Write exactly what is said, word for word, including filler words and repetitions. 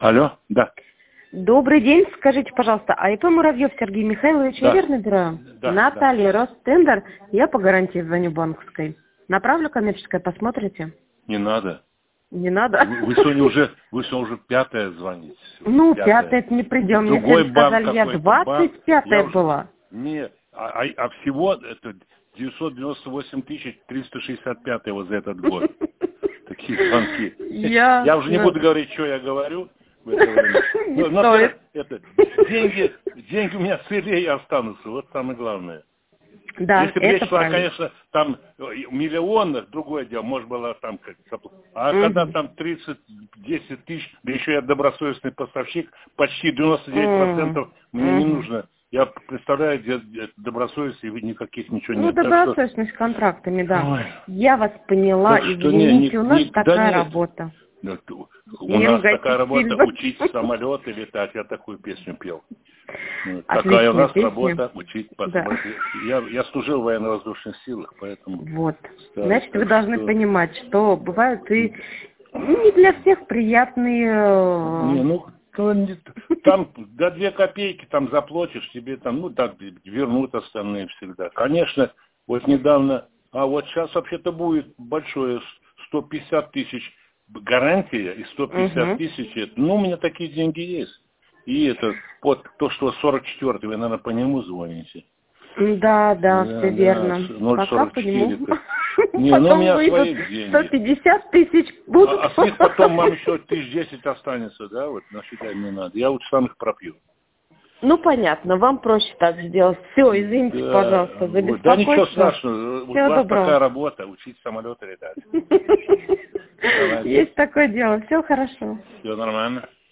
Алло, да. Добрый день, скажите, пожалуйста, а ИП Муравьев Сергей Михайлович, Да. я верно набираю? Да, Наталья, Ростендер, я по гарантии звоню банковской. Направлю коммерческое, посмотрите? Не надо. Не надо? Вы, вы сегодня уже, вы сегодня уже пятое звоните. Ну, пятое. пятое не придем. Мне Другой сегодня банк сказали, я какой-то. двадцать пятая была. Не, а, а, а всего это девятьсот девяносто восемь тысяч триста шестьдесят пять вот за этот год. Такие звонки. Я, я уже не буду говорить, что я говорю в это время. Не Но, стоит. это, деньги, деньги у меня целее останутся, вот самое главное. Да, Если бы это речь шла, правильно. конечно, там миллионных, другое дело, может было там как-то. А Мгм. когда там тридцать десять тысяч, да еще я добросовестный поставщик, почти девяносто девять процентов мне не Мгм. нужно. Я представляю, где где добросовестности никаких ничего Ну, нет. Так что, добросовестность с контрактами, да. ой, Я вас поняла, так что не, извините, не, у нас не- да такая нет. работа. Да, ту- у Не нас ругайтесь такая работа, сильно. учить самолеты летать. Я такую песню пел. Вот. Такая у Отличная нас песня. работа, учить. Да. Я, я служил в военно-воздушных силах, поэтому... Вот. Да, Значит, вы так должны что... понимать, что бывают и не для всех приятные... Не, э, ну, то не- там до две копейки там заплатишь, тебе там, ну, так вернут остальные всегда. Конечно, вот недавно, а вот сейчас вообще-то будет большое, сто пятьдесят тысяч гарантия и сто пятьдесят Мгм. тысяч, это, ну, у меня такие деньги есть. И это, вот то, что сорок четвёртый, вы, наверное, по нему звоните. Да, да, Да, все да, верно. ноль Пока сорок по нему. четыре. Не, ну у Потом меня выйдут свои деньги. сто пятьдесят тысяч будут. А, а с них потом вам еще тысяч десять останется, да, вот, насчитать не надо. Я лучше сам их пропью. Ну, понятно, вам проще так сделать. Все, извините, Да, пожалуйста, за вот. Да ничего беспокойство. страшного, у Всего вас такая доброго. работа, учить самолеты летать. Давайте, Есть такое дело. Все хорошо. все нормально.